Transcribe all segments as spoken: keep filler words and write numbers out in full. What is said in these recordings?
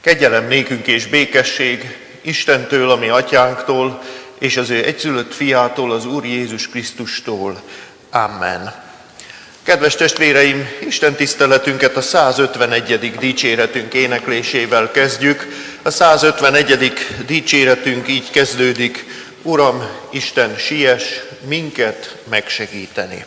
Kegyelem nékünk és békesség Istentől, a mi atyánktól, és az ő egyszülött fiától, az Úr Jézus Krisztustól. Amen. Kedves testvéreim, Isten tiszteletünket a százötvenegyedik dicséretünk éneklésével kezdjük. A százötvenegyedik dicséretünk így kezdődik: Uram, Isten, siess minket megsegíteni.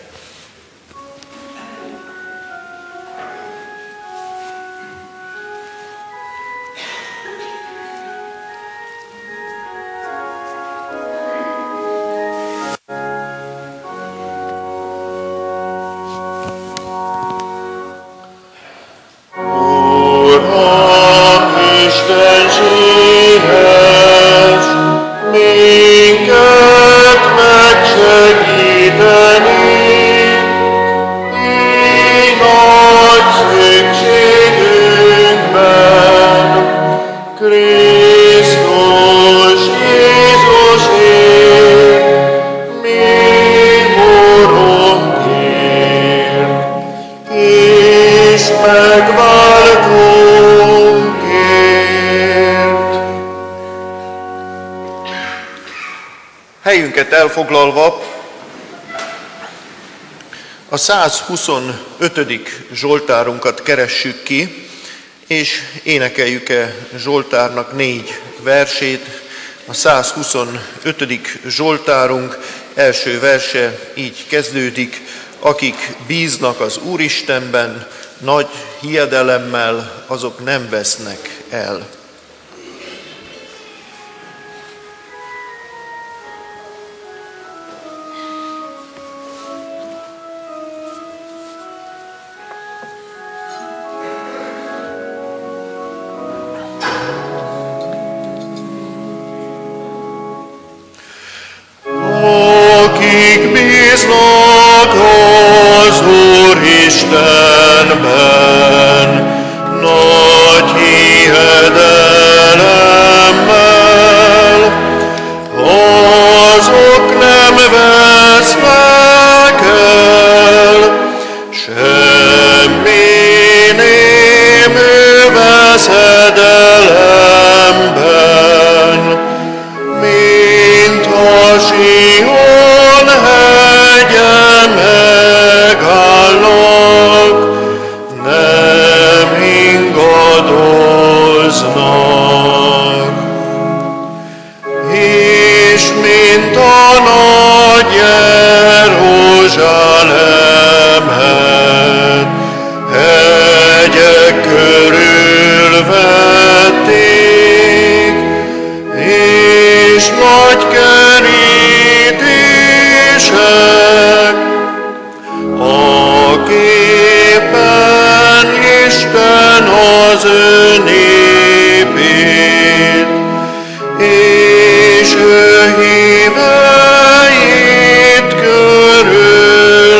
Helyünket elfoglalva a százhuszonötödik zsoltárunkat keressük ki, és énekeljük-e zsoltárnak négy versét. A százhuszonötödik zsoltárunk első verse így kezdődik: akik bíznak az Úristenben, nagy hiedelemmel, azok nem vesznek el. Az Úristenben nagy hiedelemmel, azok nem vesznek el, semmi némű veszedelemben, mint a Sion hegye megállnak, nem ingadoznak. És mint a nagy Jeruzsálemet hegyek körül vették, és nagy kerítések, a képen Isten az ő népét, és ő híveit körülveszik.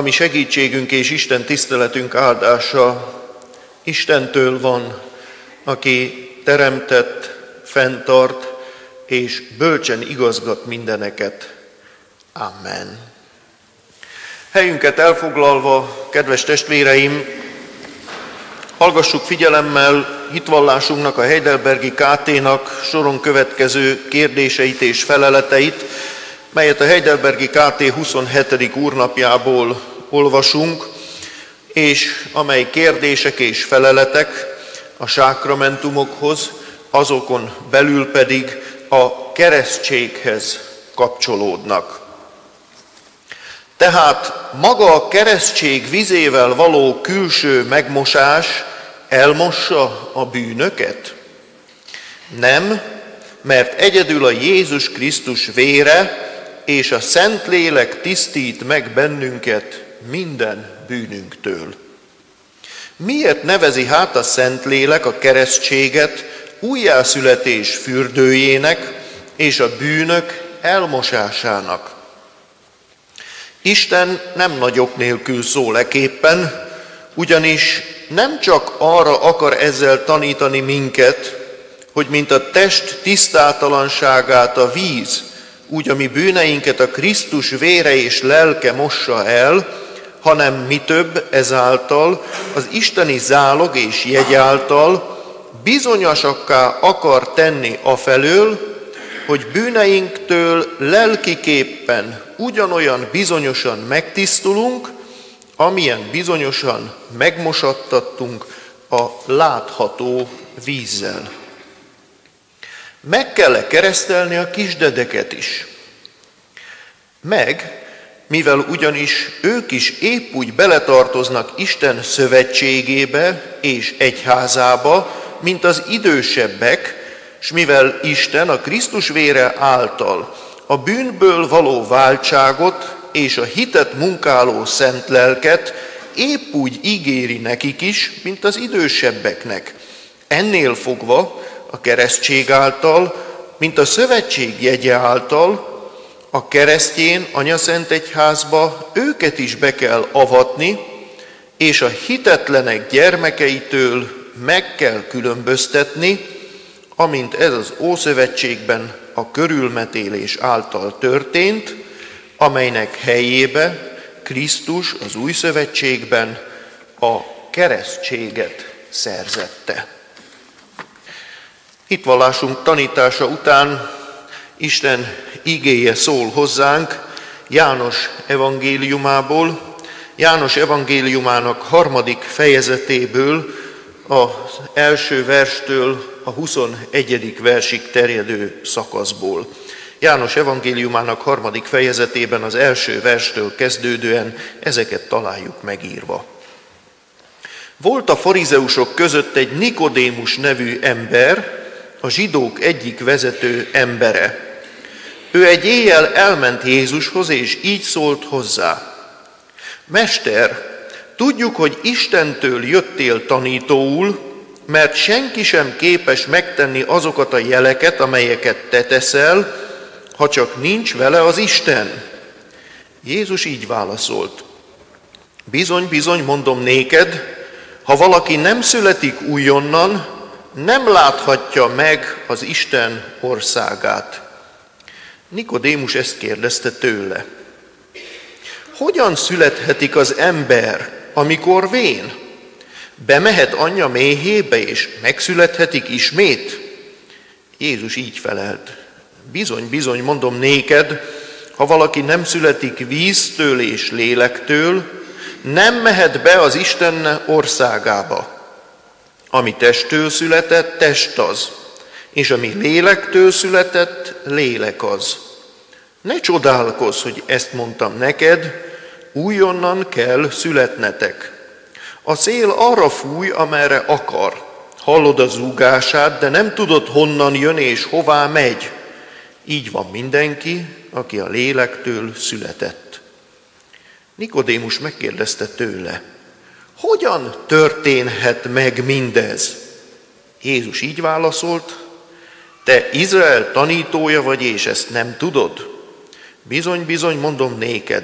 mi segítségünk és Isten tiszteletünk áldása Istentől van, aki teremtett, fenntart és bölcsen igazgat mindeneket. Amen. Helyünket elfoglalva, kedves testvéreim, hallgassuk figyelemmel hitvallásunknak, a Heidelbergi ká té-nak soron következő kérdéseit és feleleteit, melyet a Heidelbergi ká té huszonhetedik úrnapjából olvasunk, és amely kérdések és feleletek a sákramentumokhoz, azokon belül pedig a keresztséghez kapcsolódnak. Tehát maga a keresztség vizével való külső megmosás elmossa a bűnöket? Nem, mert egyedül a Jézus Krisztus vére és a Szentlélek tisztít meg bennünket minden bűnünktől. Miért nevezi hát a Szentlélek a keresztséget újjászületés fürdőjének és a bűnök elmosásának? Isten nem nagy ok nélkül szól eképpen, ugyanis nem csak arra akar ezzel tanítani minket, hogy mint a test tisztátalanságát a víz, úgy a mi bűneinket a Krisztus vére és lelke mossa el, hanem mi több ezáltal, az isteni zálog és jegy által bizonyosakká akar tenni afelől, hogy bűneinktől lelkiképpen ugyanolyan bizonyosan megtisztulunk, amilyen bizonyosan megmosattattunk a látható vízzel. Meg kell keresztelni a kisdedeket is. Meg, mivel ugyanis ők is épp úgy beletartoznak Isten szövetségébe és egyházába, mint az idősebbek, s mivel Isten a Krisztus vére által a bűnből való váltságot és a hitet munkáló szent lelket épp úgy ígéri nekik is, mint az idősebbeknek. Ennél fogva a keresztség által, mint a szövetség jegye által, a keresztjén anyaszent egyházba őket is be kell avatni, és a hitetlenek gyermekeitől meg kell különböztetni, amint ez az Ószövetségben a körülmetélés által történt, amelynek helyébe Krisztus az Új Szövetségben a keresztséget szerzette. Hitvallásunk tanítása után Isten igéje szól hozzánk János evangéliumából, János evangéliumának harmadik fejezetéből, az első verstől a huszonegyedik versig terjedő szakaszból. János evangéliumának harmadik fejezetében az első verstől kezdődően ezeket találjuk megírva. Volt a farizeusok között egy Nikodémus nevű ember, a zsidók egyik vezető embere. Ő egy éjjel elment Jézushoz, és így szólt hozzá: Mester, tudjuk, hogy Istentől jöttél tanítóul, mert senki sem képes megtenni azokat a jeleket, amelyeket te teszel, ha csak nincs vele az Isten. Jézus így válaszolt: Bizony, bizony, mondom néked, ha valaki nem születik újonnan, nem láthatja meg az Isten országát. Nikodémus ezt kérdezte tőle: Hogyan születhetik az ember, amikor vén? Bemehet anyja méhébe, és megszülethetik ismét? Jézus így felelt: Bizony, bizony, mondom néked, ha valaki nem születik víztől és lélektől, nem mehet be az Isten országába. Ami testtől született, test az, és ami lélektől született, lélek az. Ne csodálkozz, hogy ezt mondtam neked, újonnan kell születnetek. A szél arra fúj, amerre akar. Hallod a zúgását, de nem tudod, honnan jön és hová megy. Így van mindenki, aki a lélektől született. Nikodémus megkérdezte tőle: Hogyan történhet meg mindez? Jézus így válaszolt: Te Izrael tanítója vagy, és ezt nem tudod? Bizony, bizony, mondom néked,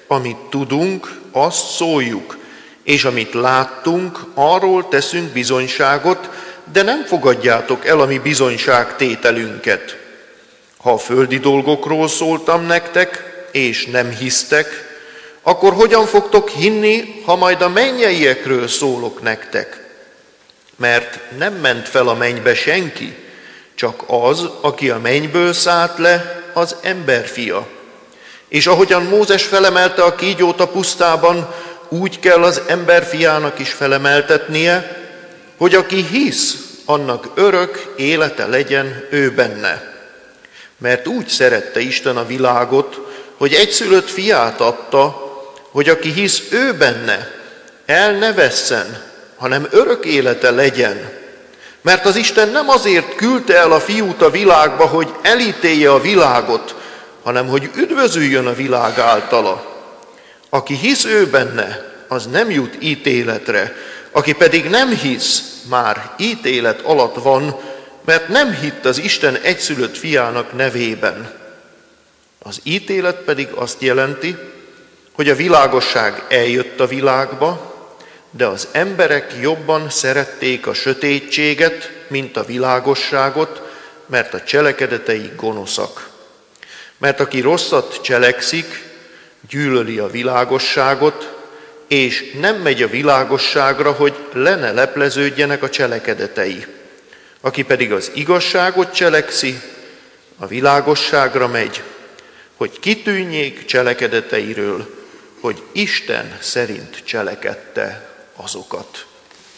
amit tudunk, azt szóljuk, és amit láttunk, arról teszünk bizonyságot, de nem fogadjátok el a mi bizonyságtételünket. Ha a földi dolgokról szóltam nektek, és nem hisztek, akkor hogyan fogtok hinni, ha majd a mennyeiekről szólok nektek? Mert nem ment fel a mennybe senki, csak az, aki a mennyből szállt le, az emberfia. És ahogyan Mózes felemelte a kígyót a pusztában, úgy kell az emberfiának is felemeltetnie, hogy aki hisz, annak örök élete legyen ő benne. Mert úgy szerette Isten a világot, hogy egyszülött fiát adta, hogy aki hisz ő benne, el ne vesszen, hanem örök élete legyen. Mert az Isten nem azért küldte el a fiút a világba, hogy elítélje a világot, hanem hogy üdvözüljön a világ általa. Aki hisz ő benne, az nem jut ítéletre, aki pedig nem hisz, már ítélet alatt van, mert nem hitt az Isten egyszülött fiának nevében. Az ítélet pedig azt jelenti, hogy a világosság eljött a világba, de az emberek jobban szerették a sötétséget, mint a világosságot, mert a cselekedetei gonoszak. Mert aki rosszat cselekszik, gyűlöli a világosságot, és nem megy a világosságra, hogy le ne lepleződjenek a cselekedetei. Aki pedig az igazságot cselekszi, a világosságra megy, hogy kitűnjék cselekedeteiről, hogy Isten szerint cselekedte azokat.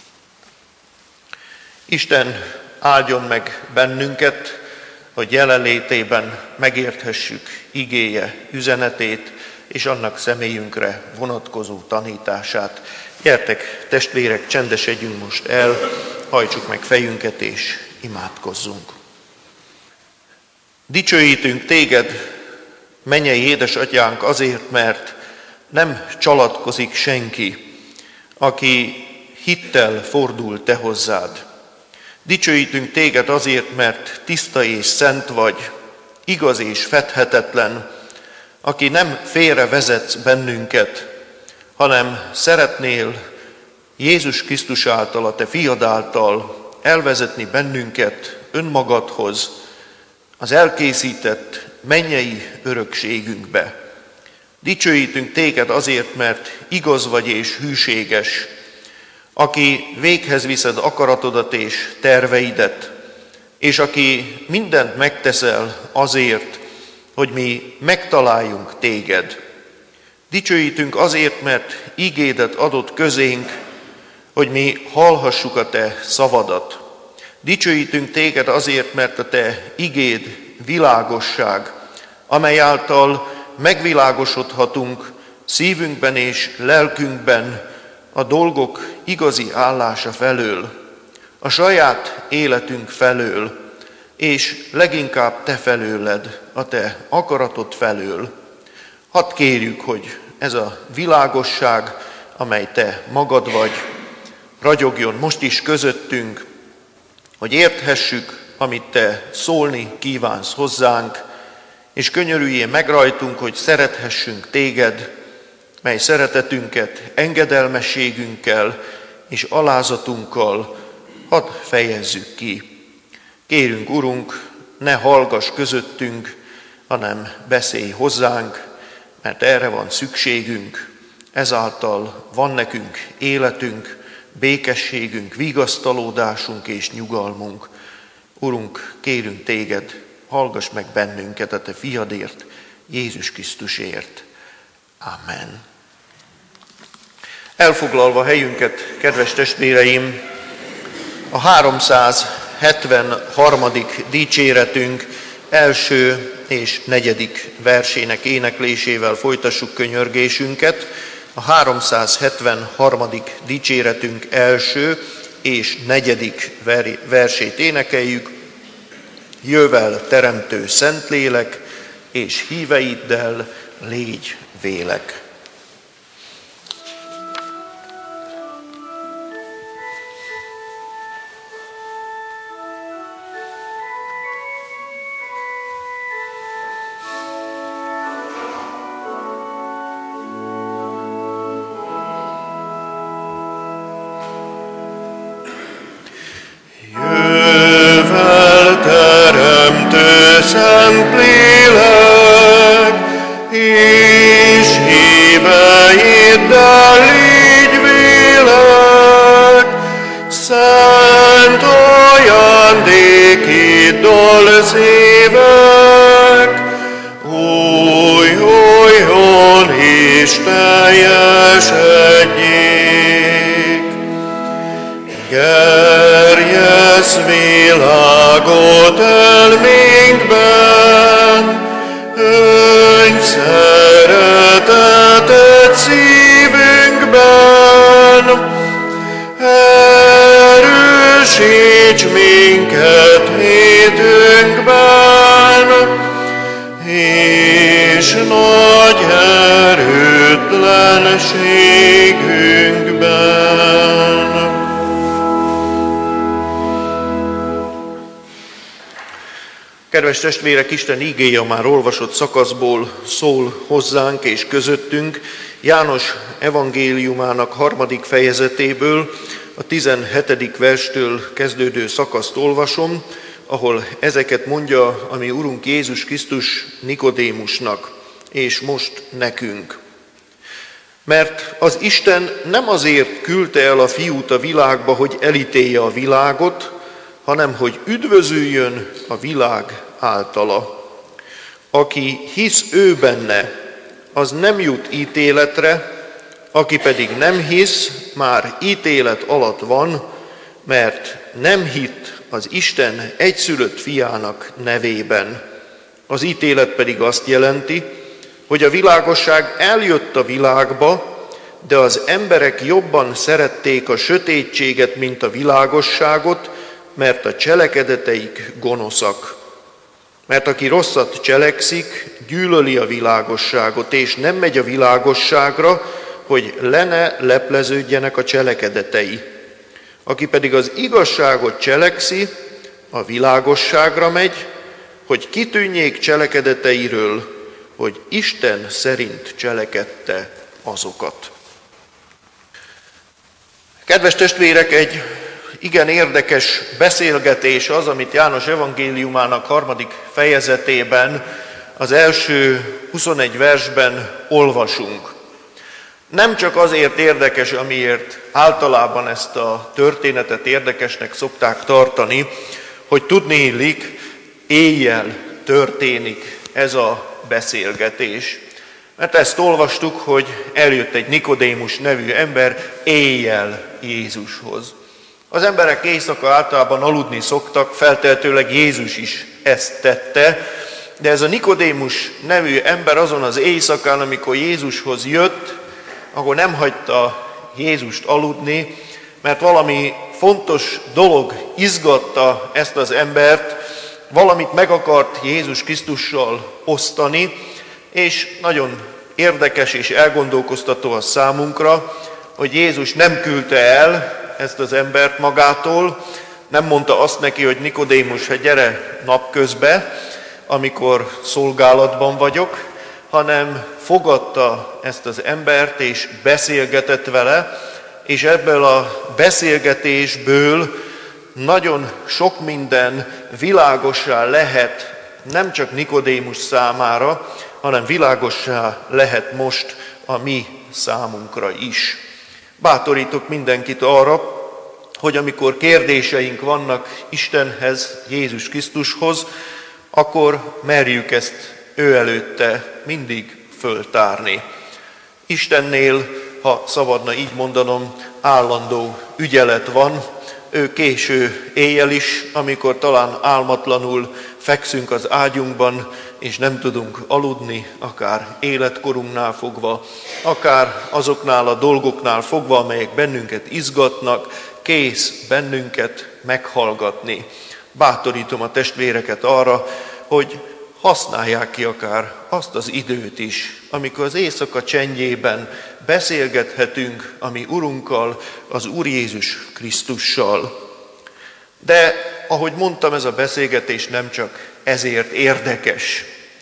Isten áldjon meg bennünket, hogy jelenlétében megérthessük igéje üzenetét, és annak személyünkre vonatkozó tanítását. Gyertek, testvérek, csendesedjünk most el, hajtsuk meg fejünket és imádkozzunk. Dicsőítünk téged, mennyei édesatyánk, azért, mert nem csalatkozik senki, aki hittel fordul te hozzád. Dicsőítünk téged azért, mert tiszta és szent vagy, igaz és fedhetetlen, aki nem félre vezetsz bennünket, hanem szeretnél Jézus Krisztus által, a te fiad által elvezetni bennünket önmagadhoz, az elkészített mennyei örökségünkbe. Dicsőítünk téged azért, mert igaz vagy és hűséges, aki véghez viszed akaratodat és terveidet, és aki mindent megteszel azért, hogy mi megtaláljunk téged. Dicsőítünk azért, mert ígédet adott közénk, hogy mi hallhassuk a te szavadat. Dicsőítünk téged azért, mert a te igéd világosság, amely által megvilágosodhatunk szívünkben és lelkünkben a dolgok igazi állása felől, a saját életünk felől, és leginkább te felőled, a te akaratod felől. Hadd kérjük, hogy ez a világosság, amely te magad vagy, ragyogjon most is közöttünk, hogy érthessük, amit te szólni kívánsz hozzánk, és könyörüljél meg rajtunk, hogy szerethessünk téged, mely szeretetünket engedelmességünkkel és alázatunkkal hadd fejezzük ki. Kérünk, Urunk, ne hallgass közöttünk, hanem beszélj hozzánk, mert erre van szükségünk. Ezáltal van nekünk életünk, békességünk, vigasztalódásunk és nyugalmunk. Urunk, kérünk téged, hallgass meg bennünket a te fiadért, Jézus Krisztusért. Amen. Elfoglalva helyünket, kedves testvéreim, a háromszázhetvenharmadik dicséretünk első és negyedik versének éneklésével folytassuk könyörgésünket. A háromszázhetvenharmadik dicséretünk első és negyedik versét énekeljük. Jövel teremtő Szentlélek, és híveiddel légy vélek. kötelményben, öngy szeretetet szívünkben, erősíts minket hitünkben, és nagy erőtlenségünkben. Kedves testvérek, Isten igéje a már olvasott szakaszból szól hozzánk és közöttünk. János evangéliumának harmadik fejezetéből, a tizenhetedik verstől kezdődő szakaszt olvasom, ahol ezeket mondja a mi Urunk Jézus Krisztus Nikodémusnak, és most nekünk. Mert az Isten nem azért küldte el a fiút a világba, hogy elítélje a világot, hanem hogy üdvözüljön a világ általa. Aki hisz ő benne, az nem jut ítéletre, aki pedig nem hisz, már ítélet alatt van, mert nem hitt az Isten egyszülött fiának nevében. Az ítélet pedig azt jelenti, hogy a világosság eljött a világba, de az emberek jobban szerették a sötétséget, mint a világosságot, mert a cselekedeteik gonoszak. Mert aki rosszat cselekszik, gyűlöli a világosságot, és nem megy a világosságra, hogy le ne lepleződjenek a cselekedetei. Aki pedig az igazságot cselekszi, a világosságra megy, hogy kitűnjék cselekedeteiről, hogy Isten szerint cselekedte azokat. Kedves testvérek, egy igen érdekes beszélgetés az, amit János evangéliumának harmadik fejezetében, az első huszonegy versben olvasunk. Nem csak azért érdekes, amiért általában ezt a történetet érdekesnek szokták tartani, hogy tudniillik, éjjel történik ez a beszélgetés. Mert ezt olvastuk, hogy eljött egy Nikodémus nevű ember éjjel Jézushoz. Az emberek éjszaka általában aludni szoktak, feltehetőleg Jézus is ezt tette, de ez a Nikodémus nevű ember azon az éjszakán, amikor Jézushoz jött, akkor nem hagyta Jézust aludni, mert valami fontos dolog izgatta ezt az embert, valamit meg akart Jézus Krisztussal osztani, és nagyon érdekes és elgondolkoztató a számunkra, hogy Jézus nem küldte el ezt az embert magától, nem mondta azt neki, hogy Nikodémus, hát gyere napközbe, amikor szolgálatban vagyok, hanem fogadta ezt az embert, és beszélgetett vele, és ebből a beszélgetésből nagyon sok minden világossá lehet, nem csak Nikodémus számára, hanem világossá lehet most a mi számunkra is. Bátorítok mindenkit arra, hogy amikor kérdéseink vannak Istenhez, Jézus Krisztushoz, akkor merjük ezt ő előtte mindig föltárni. Istennél, ha szabadna így mondanom, állandó ügyelet van. Ő késő éjjel is, amikor talán álmatlanul fekszünk az ágyunkban, és nem tudunk aludni, akár életkorunknál fogva, akár azoknál a dolgoknál fogva, amelyek bennünket izgatnak, kész bennünket meghallgatni. Bátorítom a testvéreket arra, hogy használják ki akár azt az időt is, amikor az éjszaka csendjében beszélgethetünk a mi Urunkkal, az Úr Jézus Krisztussal. De, ahogy mondtam, ez a beszélgetés nem csak ezért érdekes,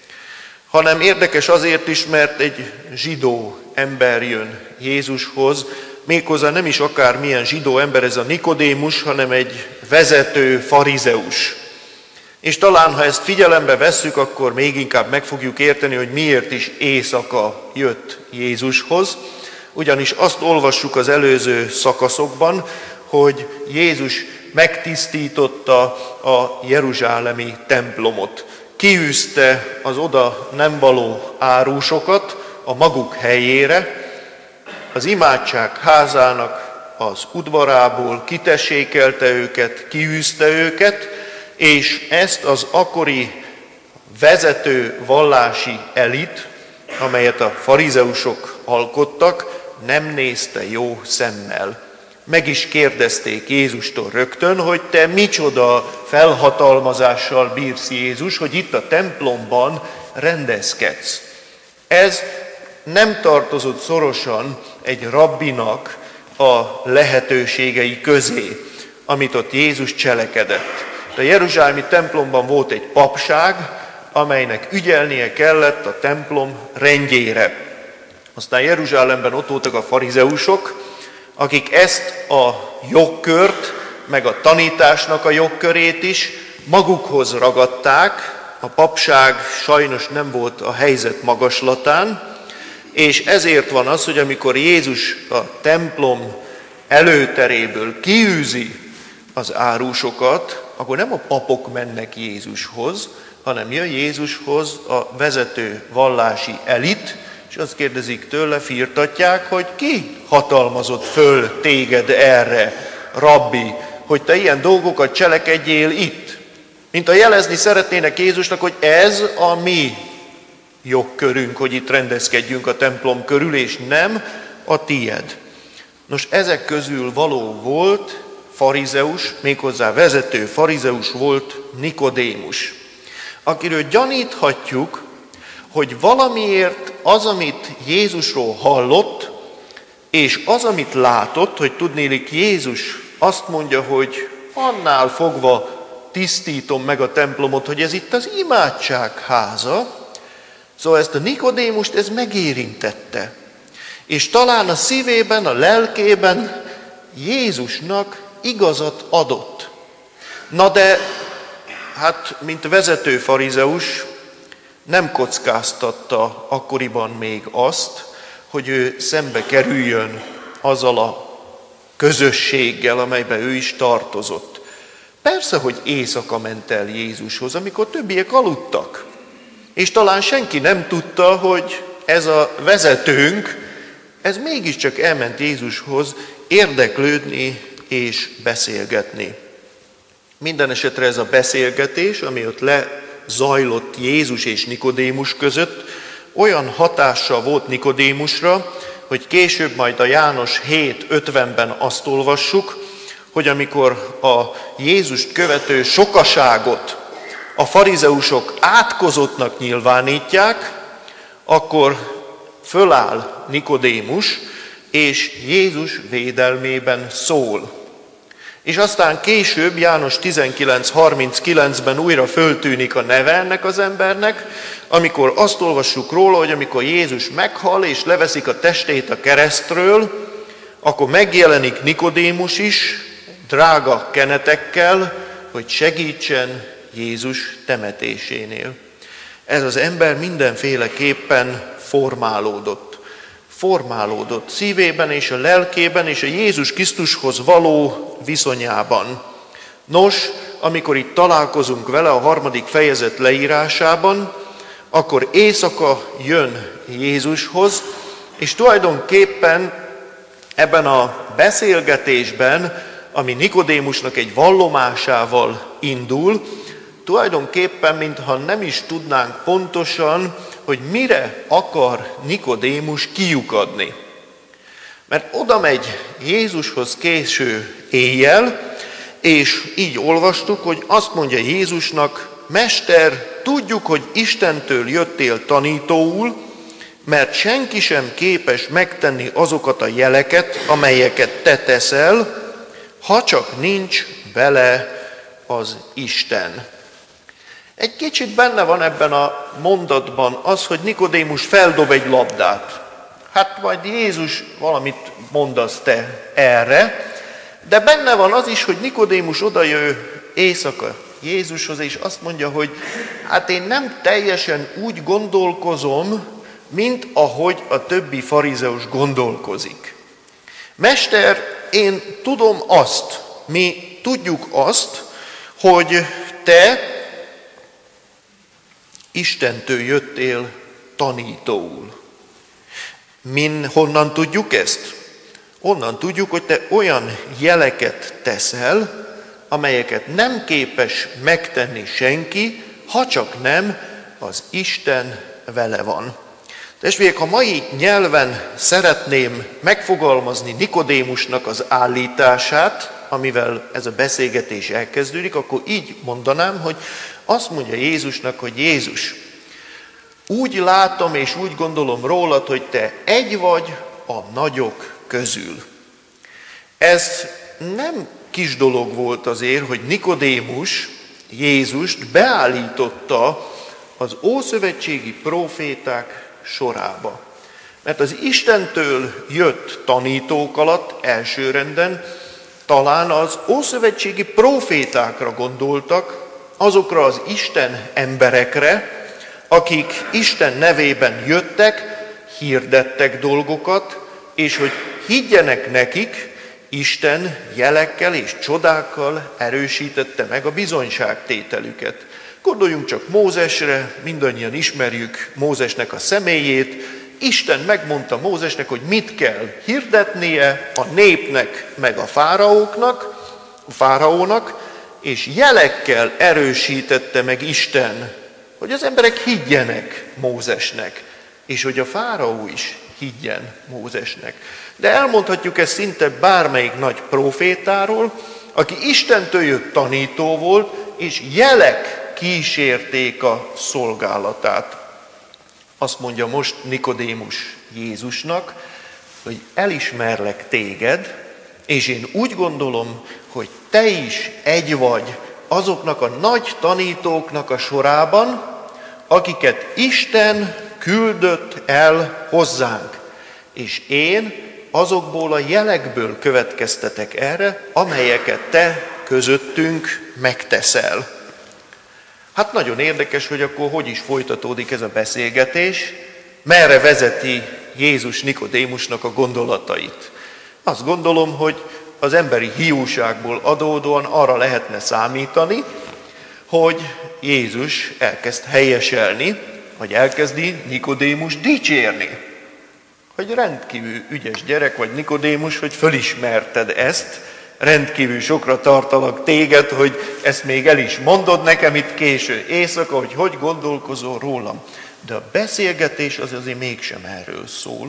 hanem érdekes azért is, mert egy zsidó ember jön Jézushoz, méghozzá nem is akármilyen zsidó ember ez a Nikodémus, hanem egy vezető farizeus. És talán, ha ezt figyelembe vesszük, akkor még inkább meg fogjuk érteni, hogy miért is éjszaka jött Jézushoz. Ugyanis azt olvassuk az előző szakaszokban, hogy Jézus megtisztította a jeruzsálemi templomot. Kiűzte az oda nem való árusokat a maguk helyére, az imádság házának az udvarából kitessékelte őket, kiűzte őket, és ezt az akkori vezető vallási elit, amelyet a farizeusok alkottak, nem nézte jó szemmel. Meg is kérdezték Jézustól rögtön, hogy te micsoda felhatalmazással bírsz, Jézus, hogy itt a templomban rendezkedsz. Ez nem tartozott szorosan egy rabbinak a lehetőségei közé, amit ott Jézus cselekedett. A jeruzsálemi templomban volt egy papság, amelynek ügyelnie kellett a templom rendjére. Aztán Jeruzsálemben ott voltak a farizeusok, akik ezt a jogkört, meg a tanításnak a jogkörét is magukhoz ragadták. A papság sajnos nem volt a helyzet magaslatán, és ezért van az, hogy amikor Jézus a templom előteréből kiűzi az árusokat, akkor nem a papok mennek Jézushoz, hanem jön Jézushoz a vezető vallási elit, és azt kérdezik tőle, firtatják, hogy ki hatalmazott föl téged erre, rabbi, hogy te ilyen dolgokat cselekedjél itt. Mint a jelezni szeretnének Jézusnak, hogy ez a mi jogkörünk, hogy itt rendezkedjünk a templom körül, és nem a tied. Nos, ezek közül való volt farizeus, méghozzá vezető farizeus volt Nikodémus, akiről gyaníthatjuk, hogy valamiért az, amit Jézusról hallott, és az, amit látott, hogy tudnélik Jézus azt mondja, hogy annál fogva tisztítom meg a templomot, hogy ez itt az imádság háza. Szóval ezt a Nikodémust ez megérintette. És talán a szívében, a lelkében Jézusnak igazat adott. Na de, hát, mint vezető farizeus, nem kockáztatta akkoriban még azt, hogy ő szembe kerüljön azzal a közösséggel, amelyben ő is tartozott. Persze, hogy éjszaka ment el Jézushoz, amikor többiek aludtak. És talán senki nem tudta, hogy ez a vezetőnk, ez mégiscsak elment Jézushoz érdeklődni és beszélgetni. Minden esetre ez a beszélgetés, ami ott lezajlott Jézus és Nikodémus között, olyan hatással volt Nikodémusra, hogy később majd a János hét ötvenben azt olvassuk, hogy amikor a Jézust követő sokaságot a farizeusok átkozottnak nyilvánítják, akkor föláll Nikodémus, és Jézus védelmében szól. És aztán később, János tizenkilenc harminckilencben újra föltűnik a neve ennek az embernek, amikor azt olvassuk róla, hogy amikor Jézus meghal és leveszik a testét a keresztről, akkor megjelenik Nikodémus is, drága kenetekkel, hogy segítsen Jézus temetésénél. Ez az ember mindenféleképpen formálódott. Formálódott szívében és a lelkében és a Jézus Krisztushoz való viszonyában. Nos, amikor itt találkozunk vele a harmadik fejezet leírásában, akkor éjszaka jön Jézushoz, és tulajdonképpen ebben a beszélgetésben, ami Nikodémusnak egy vallomásával indul, tulajdonképpen, mintha nem is tudnánk pontosan, hogy mire akar Nikodémus kiukadni. Mert oda megy Jézushoz késő éjjel, és így olvastuk, hogy azt mondja Jézusnak, Mester, tudjuk, hogy Istentől jöttél tanítóul, mert senki sem képes megtenni azokat a jeleket, amelyeket te teszel, ha csak nincs vele az Isten. Egy kicsit benne van ebben a mondatban az, hogy Nikodémus feldob egy labdát. Hát majd Jézus valamit mondasz te erre, de benne van az is, hogy Nikodémus odajön éjszaka Jézushoz, és azt mondja, hogy hát én nem teljesen úgy gondolkozom, mint ahogy a többi farizeus gondolkozik. Mester, én tudom azt, mi tudjuk azt, hogy te Istentől jöttél tanítóul. Min, honnan tudjuk ezt? Onnan tudjuk, hogy te olyan jeleket teszel, amelyeket nem képes megtenni senki, ha csak nem az Isten vele van. Testvérek, ha mai nyelven szeretném megfogalmazni Nikodémusnak az állítását, amivel ez a beszélgetés elkezdődik, akkor így mondanám, hogy azt mondja Jézusnak, hogy Jézus, úgy látom és úgy gondolom rólad, hogy te egy vagy a nagyok közül. Ez nem kis dolog volt azért, hogy Nikodémus Jézust beállította az ószövetségi próféták sorába. Mert az Istentől jött tanítók alatt elsőrenden talán az ószövetségi prófétákra gondoltak, azokra az Isten emberekre, akik Isten nevében jöttek, hirdettek dolgokat, és hogy higgyenek nekik, Isten jelekkel és csodákkal erősítette meg a bizonyságtételüket. Gondoljunk csak Mózesre, mindannyian ismerjük Mózesnek a személyét. Isten megmondta Mózesnek, hogy mit kell hirdetnie a népnek, meg a fáraóknak, a fáraónak, és jelekkel erősítette meg Isten, hogy az emberek higgyenek Mózesnek, és hogy a fáraó is higgyen Mózesnek. De elmondhatjuk ezt szinte bármelyik nagy prófétáról, aki Istentől jött tanító volt, és jelek kísérték a szolgálatát. Azt mondja most Nikodémus Jézusnak, hogy elismerlek téged, és én úgy gondolom, hogy te is egy vagy azoknak a nagy tanítóknak a sorában, akiket Isten küldött el hozzánk. És én azokból a jelekből következtetek erre, amelyeket te közöttünk megteszel. Hát nagyon érdekes, hogy akkor hogy is folytatódik ez a beszélgetés, merre vezeti Jézus Nikodémusnak a gondolatait. Azt gondolom, hogy az emberi hiúságból adódóan arra lehetne számítani, hogy Jézus elkezd helyeselni, vagy elkezdi Nikodémus dicsérni. Hogy rendkívül ügyes gyerek vagy Nikodémus, hogy fölismerted ezt, rendkívül sokra tartalak téged, hogy ezt még el is mondod nekem itt késő éjszaka, hogy hogy gondolkozol rólam. De a beszélgetés az azért mégsem erről szól,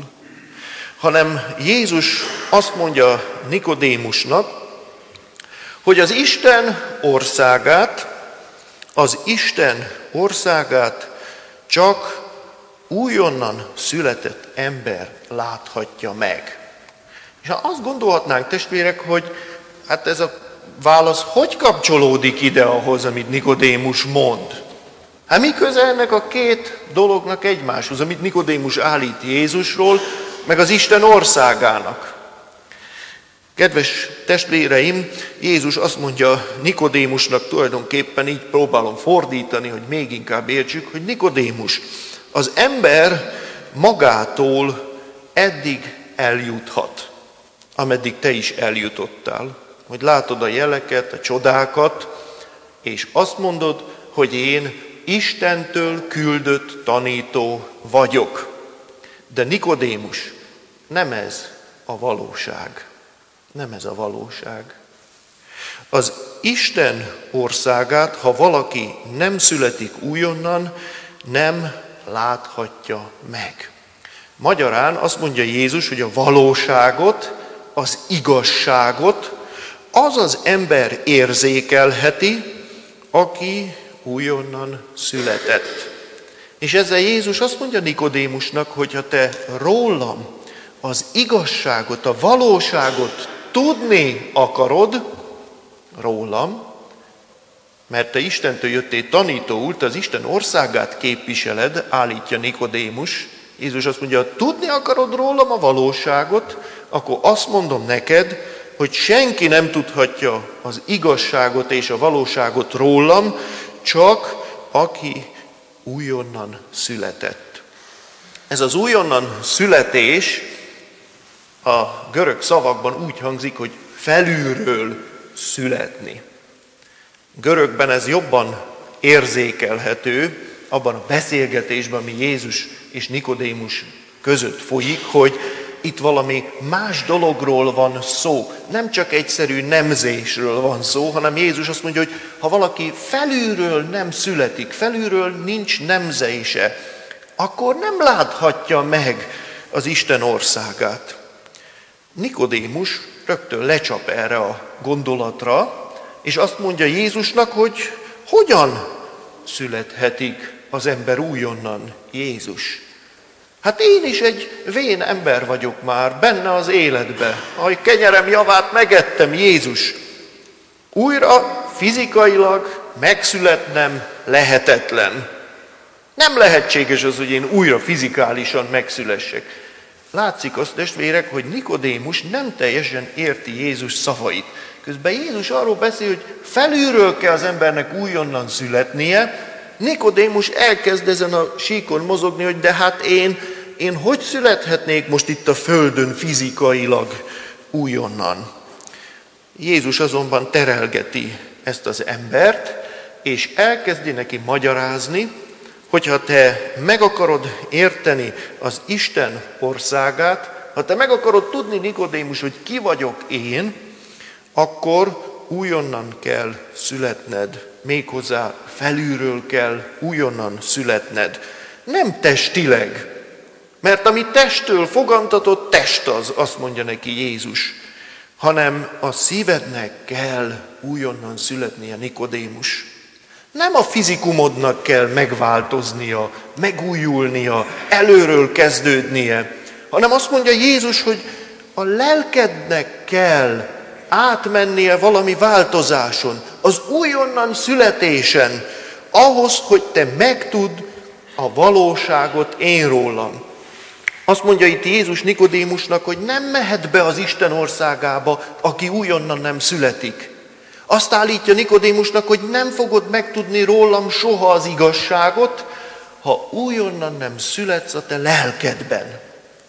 hanem Jézus azt mondja Nikodémusnak, hogy az Isten országát, az Isten országát csak újonnan született ember láthatja meg. És ha azt gondolhatnánk, testvérek, hogy hát ez a válasz hogy kapcsolódik ide ahhoz, amit Nikodémus mond? Hát mi köze ennek a két dolognak egymáshoz, amit Nikodémus állít Jézusról, meg az Isten országának? Kedves testvéreim, Jézus azt mondja Nikodémusnak, tulajdonképpen így próbálom fordítani, hogy még inkább értsük, hogy Nikodémus, az ember magától eddig eljuthat, ameddig te is eljutottál. Hogy látod a jeleket, a csodákat, és azt mondod, hogy én Istentől küldött tanító vagyok. De Nikodémus, nem ez a valóság. Nem ez a valóság. Az Isten országát, ha valaki nem születik újonnan, nem láthatja meg. Magyarán azt mondja Jézus, hogy a valóságot, az igazságot az az ember érzékelheti, aki újonnan született. És ezzel Jézus azt mondja Nikodémusnak, hogy ha te rólam az igazságot, a valóságot tudni akarod, rólam, mert te Istentől jöttél tanítóul, te az Isten országát képviseled, állítja Nikodémus. Jézus azt mondja, ha tudni akarod rólam a valóságot, akkor azt mondom neked, hogy senki nem tudhatja az igazságot és a valóságot rólam, csak aki újonnan született. Ez az újonnan születés a görög szavakban úgy hangzik, hogy felülről születni. Görögben ez jobban érzékelhető abban a beszélgetésben, ami Jézus és Nikodémus között folyik, hogy itt valami más dologról van szó. Nem csak egyszerű nemzésről van szó, hanem Jézus azt mondja, hogy ha valaki felülről nem születik, felülről nincs nemzése, akkor nem láthatja meg az Isten országát. Nikodémus rögtön lecsap erre a gondolatra, és azt mondja Jézusnak, hogy hogyan születhetik az ember újonnan, Jézus. Hát én is egy vén ember vagyok már, benne az életbe. A kenyerem javát megettem, Jézus. Újra fizikailag megszületnem lehetetlen. Nem lehetséges az, hogy én újra fizikálisan megszülessek. Látszik azt, testvérek, hogy Nikodémus nem teljesen érti Jézus szavait. Közben Jézus arról beszél, hogy felülről kell az embernek újonnan születnie. Nikodémus elkezd ezen a síkon mozogni, hogy de hát én, én hogy születhetnék most itt a földön fizikailag újonnan. Jézus azonban terelgeti ezt az embert, és elkezdi neki magyarázni, hogyha te meg akarod érteni az Isten országát, ha te meg akarod tudni, Nikodémus, hogy ki vagyok én, akkor újonnan kell születned, méghozzá felülről kell újonnan születned. Nem testileg, mert ami testtől fogantatott, test az, azt mondja neki Jézus, hanem a szívednek kell újonnan születnie, Nikodémus. Nem a fizikumodnak kell megváltoznia, megújulnia, előről kezdődnie, hanem azt mondja Jézus, hogy a lelkednek kell átmennie valami változáson, az újonnan születésen, ahhoz, hogy te megtudd a valóságot én rólam. Azt mondja itt Jézus Nikodémusnak, hogy nem mehet be az Isten országába, aki újonnan nem születik. Azt állítja Nikodémusnak, hogy nem fogod megtudni rólam soha az igazságot, ha újonnan nem születsz a te lelkedben.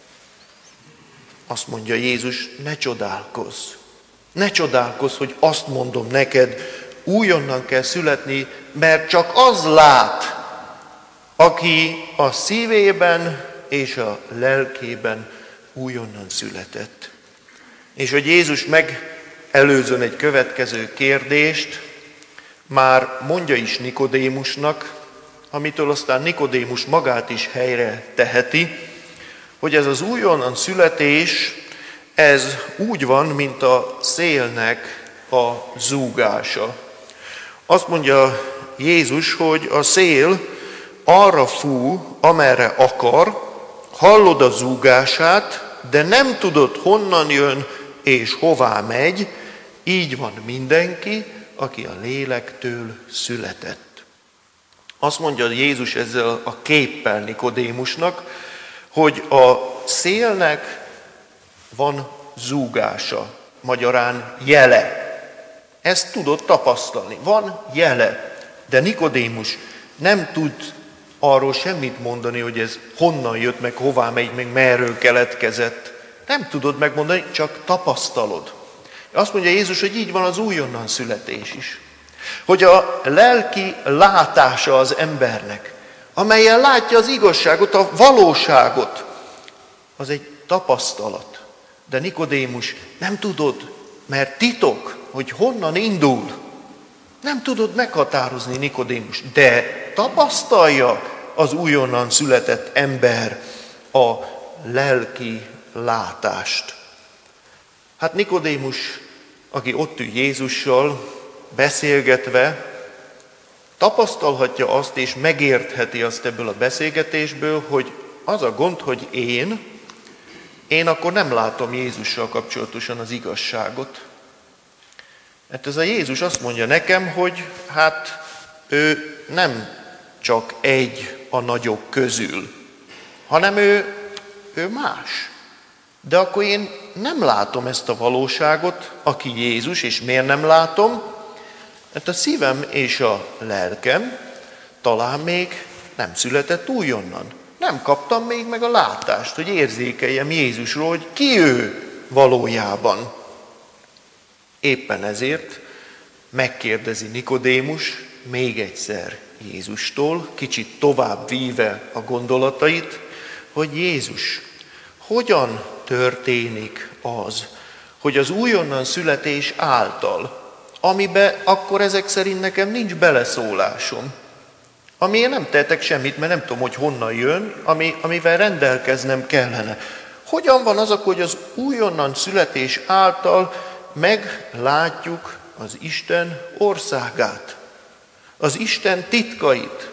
Azt mondja Jézus, ne csodálkozz. Ne csodálkozz, hogy azt mondom neked, újonnan kell születni, mert csak az lát, aki a szívében és a lelkében újonnan született. És hogy Jézus megelőzön egy következő kérdést, már mondja is Nikodémusnak, amitől aztán Nikodémus magát is helyre teheti, hogy ez az újonnan születés, ez úgy van, mint a szélnek a zúgása. Azt mondja Jézus, hogy a szél arra fú, amerre akar, hallod a zúgását, de nem tudod, honnan jön és hová megy, így van mindenki, aki a lélektől született. Azt mondja Jézus ezzel a képpel Nikodémusnak, hogy a szélnek van zúgása, magyarán jele. Ezt tudod tapasztalni, van jele, de Nikodémus nem tud arról semmit mondani, hogy ez honnan jött, meg hová megy, meg merről keletkezett. Nem tudod megmondani, csak tapasztalod. Azt mondja Jézus, hogy így van az újonnan születés is. Hogy a lelki látása az embernek, amelyen látja az igazságot, a valóságot, az egy tapasztalat. De Nikodémus, nem tudod, mert titok, hogy honnan indul. Nem tudod meghatározni, Nikodémus, de tapasztalja az újonnan született ember a lelki látást. Hát Nikodémus, aki ott ül Jézussal, beszélgetve, tapasztalhatja azt és megértheti azt ebből a beszélgetésből, hogy az a gond, hogy én, én akkor nem látom Jézussal kapcsolatosan az igazságot. Mert ez a Jézus azt mondja nekem, hogy hát ő nem csak egy a nagyok közül, hanem ő, ő más. De akkor én nem látom ezt a valóságot, aki Jézus, és miért nem látom? Mert a szívem és a lelkem talán még nem született újonnan. Nem kaptam még meg a látást, hogy érzékeljem Jézusról, hogy ki ő valójában. Éppen ezért megkérdezi Nikodémus még egyszer Jézustól, kicsit tovább víve a gondolatait, hogy Jézus, hogyan történik az, hogy az újonnan születés által, amiben akkor ezek szerint nekem nincs beleszólásom, ami én nem tehetek semmit, mert nem tudom, hogy honnan jön, ami, amivel rendelkeznem kellene. Hogyan van az akkor, hogy az újonnan születés által meglátjuk az Isten országát, az Isten titkait?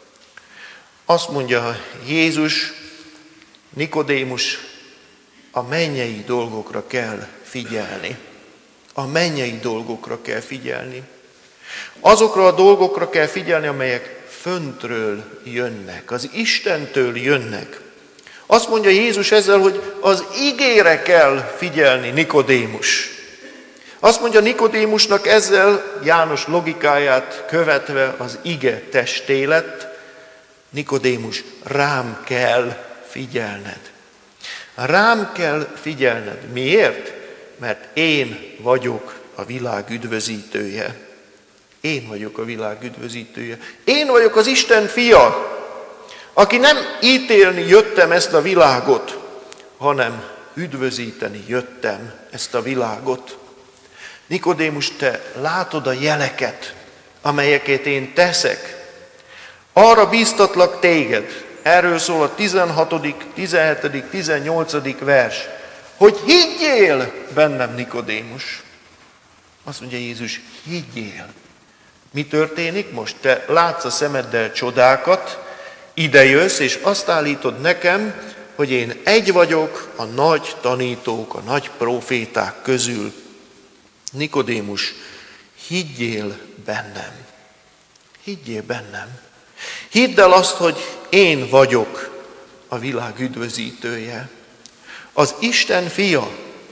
Azt mondja Jézus, Nikodémus, a mennyei dolgokra kell figyelni. A mennyei dolgokra kell figyelni. Azokra a dolgokra kell figyelni, amelyek föntről jönnek, az Istentől jönnek. Azt mondja Jézus ezzel, hogy az igére kell figyelni, Nikodémus. Azt mondja Nikodémusnak ezzel, János logikáját követve, az ige testé lett, Nikodémus, rám kell figyelned. Rám kell figyelned. Miért? Mert én vagyok a világ üdvözítője. Én vagyok a világ üdvözítője. Én vagyok az Isten fia, aki nem ítélni jöttem ezt a világot, hanem üdvözíteni jöttem ezt a világot. Nikodémus, te látod a jeleket, amelyeket én teszek. Arra bíztatlak téged, erről szól a tizenhatodik, tizenhetedik, tizennyolcadik vers, hogy higgyél bennem, Nikodémus. Azt mondja Jézus, higgyél. Mi történik most? Te látsz a szemeddel csodákat, ide jössz, és azt állítod nekem, hogy én egy vagyok a nagy tanítók, a nagy próféták közül. Nikodémus, higgyél bennem. Higgyél bennem. Hidd el azt, hogy én vagyok a világ üdvözítője. Az Isten fia,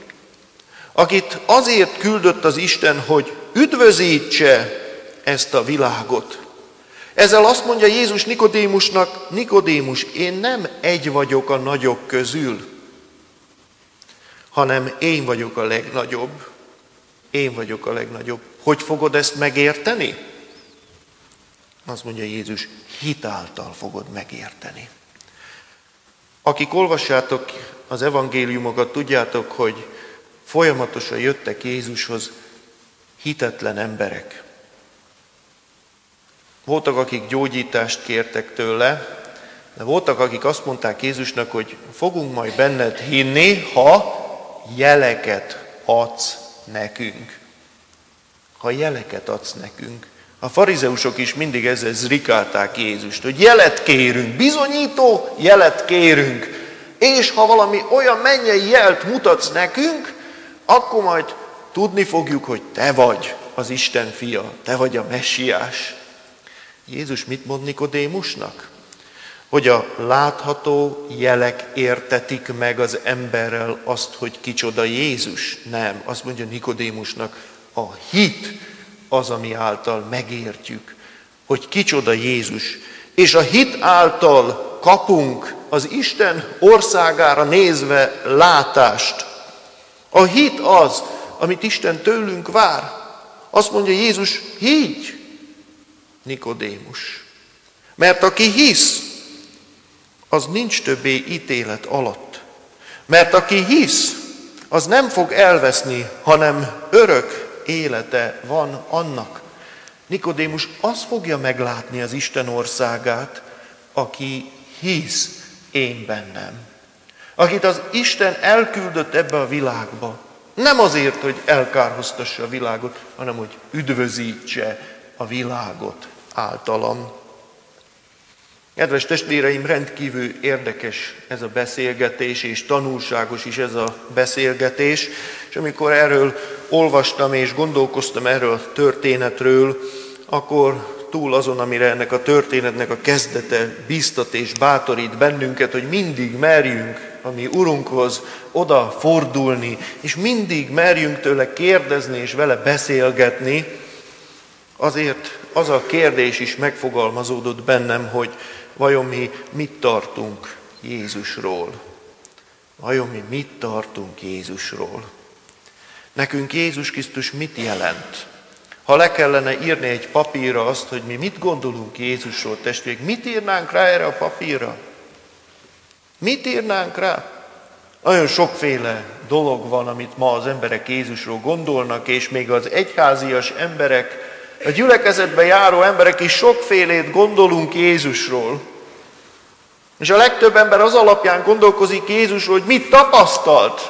akit azért küldött az Isten, hogy üdvözítse ezt a világot. Ezzel azt mondja Jézus Nikodémusnak, Nikodémus, én nem egy vagyok a nagyok közül, hanem én vagyok a legnagyobb. Én vagyok a legnagyobb. Hogy fogod ezt megérteni? Azt mondja Jézus, hit által fogod megérteni. Akik olvassátok az evangéliumokat, tudjátok, hogy folyamatosan jöttek Jézushoz hitetlen emberek. Voltak, akik gyógyítást kértek tőle, de voltak, akik azt mondták Jézusnak, hogy fogunk majd benned hinni, ha jeleket adsz nekünk. Ha jeleket adsz nekünk. A farizeusok is mindig ezzel zrikálták Jézust, hogy jelet kérünk, bizonyító jelet kérünk, és ha valami olyan mennyei jelt mutatsz nekünk, akkor majd tudni fogjuk, hogy te vagy az Isten fia, te vagy a messiás. Jézus mit mond Nikodémusnak? Hogy a látható jelek értetik meg az emberrel azt, hogy kicsoda Jézus? Nem, azt mondja Nikodémusnak, a hit az, ami által megértjük, hogy kicsoda Jézus. És a hit által kapunk az Isten országára nézve látást. A hit az, amit Isten tőlünk vár. Azt mondja Jézus, higgy, Nikodémus. Mert aki hisz, az nincs többé ítélet alatt. Mert aki hisz, az nem fog elveszni, hanem örök élete van annak. Nikodémus azt fogja meglátni az Isten országát, aki hisz én bennem. Akit az Isten elküldött ebbe a világba. Nem azért, hogy elkárhoztassa a világot, hanem hogy üdvözítse a világot általam. Kedves testvéreim, rendkívül érdekes ez a beszélgetés, és tanulságos is ez a beszélgetés, és amikor erről olvastam és gondolkoztam erről a történetről, akkor túl azon, amire ennek a történetnek a kezdete bíztat és bátorít bennünket, hogy mindig merjünk a mi Urunkhoz oda fordulni, és mindig merjünk tőle kérdezni és vele beszélgetni, azért az a kérdés is megfogalmazódott bennem, hogy vajon mi mit tartunk Jézusról? Vajon mi mit tartunk Jézusról? Nekünk Jézus Krisztus mit jelent? Ha le kellene írni egy papírra azt, hogy mi mit gondolunk Jézusról, testvérek, mit írnánk rá erre a papírra? Mit írnánk rá? Nagyon sokféle dolog van, amit ma az emberek Jézusról gondolnak, és még az egyházias emberek, a gyülekezetbe járó emberek is sokfélét gondolunk Jézusról. És a legtöbb ember az alapján gondolkozik Jézusról, hogy mit tapasztalt.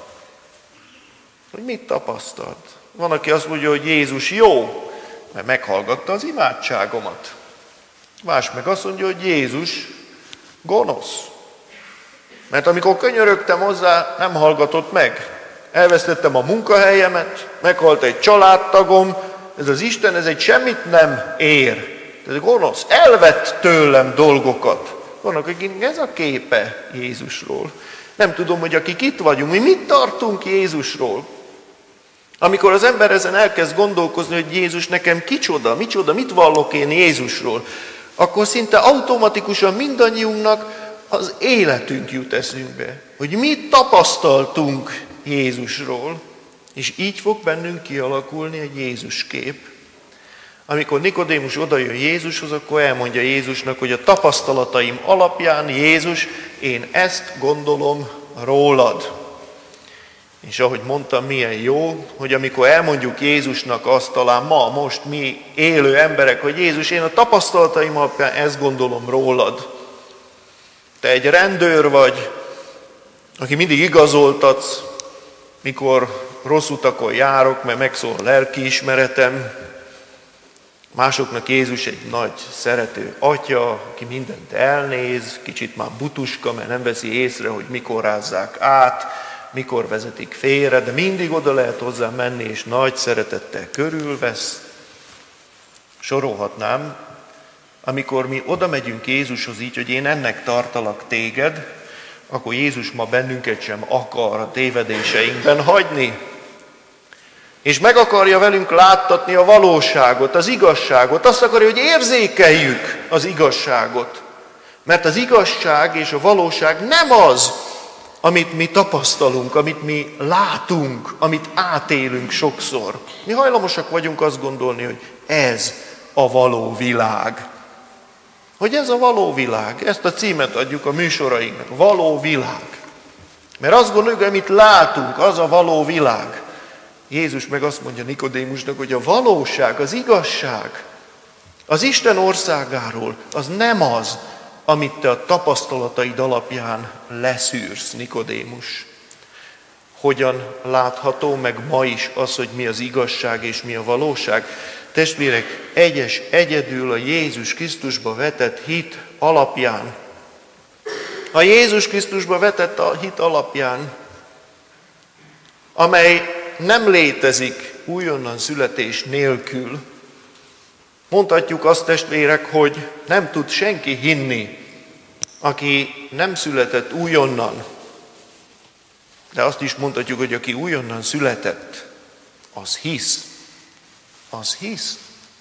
Hogy mit tapasztalt. Van, aki azt mondja, hogy Jézus jó, mert meghallgatta az imádságomat. Más meg azt mondja, hogy Jézus gonosz. Mert amikor könyörögtem hozzá, nem hallgatott meg. Elvesztettem a munkahelyemet, meghalt egy családtagom, ez az Isten, ez egy semmit nem ér. Ez gonosz, elvett tőlem dolgokat. Vannak, akik ez a képe Jézusról. Nem tudom, hogy akik itt vagyunk, mi mit tartunk Jézusról. Amikor az ember ezen elkezd gondolkozni, hogy Jézus nekem kicsoda, micsoda, mit vallok én Jézusról, akkor szinte automatikusan mindannyiunknak az életünk jut eszünkbe. Hogy mit tapasztaltunk Jézusról, és így fog bennünk kialakulni egy Jézus kép. Amikor Nikodémus odajön Jézushoz, akkor elmondja Jézusnak, hogy a tapasztalataim alapján, Jézus, én ezt gondolom rólad. És ahogy mondtam, milyen jó, hogy amikor elmondjuk Jézusnak azt, talán ma, most mi élő emberek, hogy Jézus, én a tapasztalataim alapján ezt gondolom rólad. Te egy rendőr vagy, aki mindig igazoltatsz, mikor rossz utakon járok, mert megszól a lelkiismeretem. Másoknak Jézus egy nagy szerető atya, aki mindent elnéz, kicsit már butuska, mert nem veszi észre, hogy mikor rázzák át, mikor vezetik félre, de mindig oda lehet hozzá menni, és nagy szeretettel körülvesz. Sorolhatnám, amikor mi oda megyünk Jézushoz így, hogy én ennek tartalak téged, akkor Jézus ma bennünket sem akar a tévedéseinkben hagyni. És meg akarja velünk láttatni a valóságot, az igazságot. Azt akarja, hogy érzékeljük az igazságot. Mert az igazság és a valóság nem az, amit mi tapasztalunk, amit mi látunk, amit átélünk sokszor. Mi hajlamosak vagyunk azt gondolni, hogy ez a való világ. Hogy ez a való világ. Ezt a címet adjuk a műsorainknak. Való világ. Mert azt gondoljuk, hogy amit látunk, az a való világ. Jézus meg azt mondja Nikodémusnak, hogy a valóság, az igazság, az Isten országáról, az nem az, amit te a tapasztalataid alapján leszűrsz, Nikodémus. Hogyan látható meg ma is az, hogy mi az igazság és mi a valóság? Testvérek, egyes, egyedül a Jézus Krisztusba vetett hit alapján. A Jézus Krisztusba vetett a hit alapján, amely nem létezik újonnan születés nélkül. Mondhatjuk azt, testvérek, hogy nem tud senki hinni, aki nem született újonnan. De azt is mondhatjuk, hogy aki újonnan született, az hisz. Az hisz.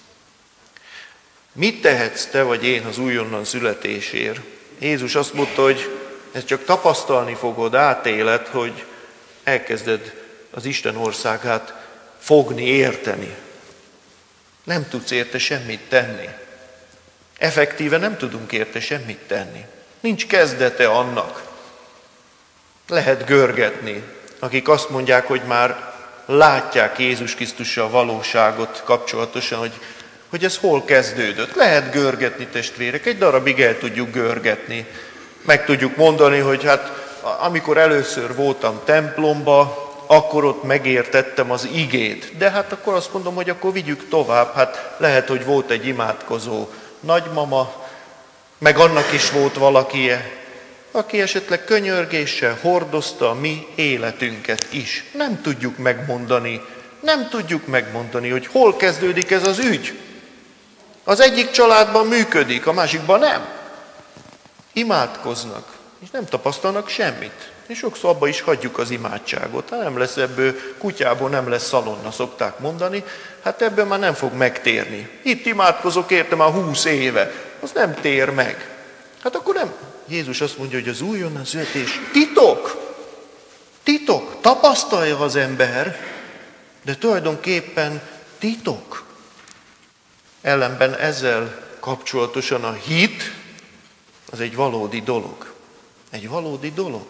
Mit tehetsz te vagy én az újonnan születésért? Jézus azt mondta, hogy ezt csak tapasztalni fogod, átéled, hogy elkezded az Isten országát fogni, érteni. Nem tudsz érte semmit tenni. Effektíve nem tudunk érte semmit tenni. Nincs kezdete annak. Lehet görgetni, akik azt mondják, hogy már látják Jézus Krisztussal a valóságot kapcsolatosan, hogy, hogy ez hol kezdődött. Lehet görgetni, testvérek, egy darabig el tudjuk görgetni. Meg tudjuk mondani, hogy hát amikor először voltam templomba, akkor ott megértettem az igét. De hát akkor azt mondom, hogy akkor vigyük tovább. Hát lehet, hogy volt egy imádkozó nagymama, meg annak is volt valaki, aki esetleg könyörgéssel hordozta a mi életünket is. Nem tudjuk megmondani, nem tudjuk megmondani, hogy hol kezdődik ez az ügy. Az egyik családban működik, a másikban nem. Imádkoznak, és nem tapasztalnak semmit. És sokszor abba is hagyjuk az imádságot. Ha nem lesz ebből, kutyából nem lesz szalonna, szokták mondani, hát ebből már nem fog megtérni. Itt imádkozok érte már húsz éve, az nem tér meg. Hát akkor nem. Jézus azt mondja, hogy az újonnan születés titok. Titok. Tapasztalja az ember, de tulajdonképpen titok. Ellenben ezzel kapcsolatosan a hit, az egy valódi dolog. Egy valódi dolog.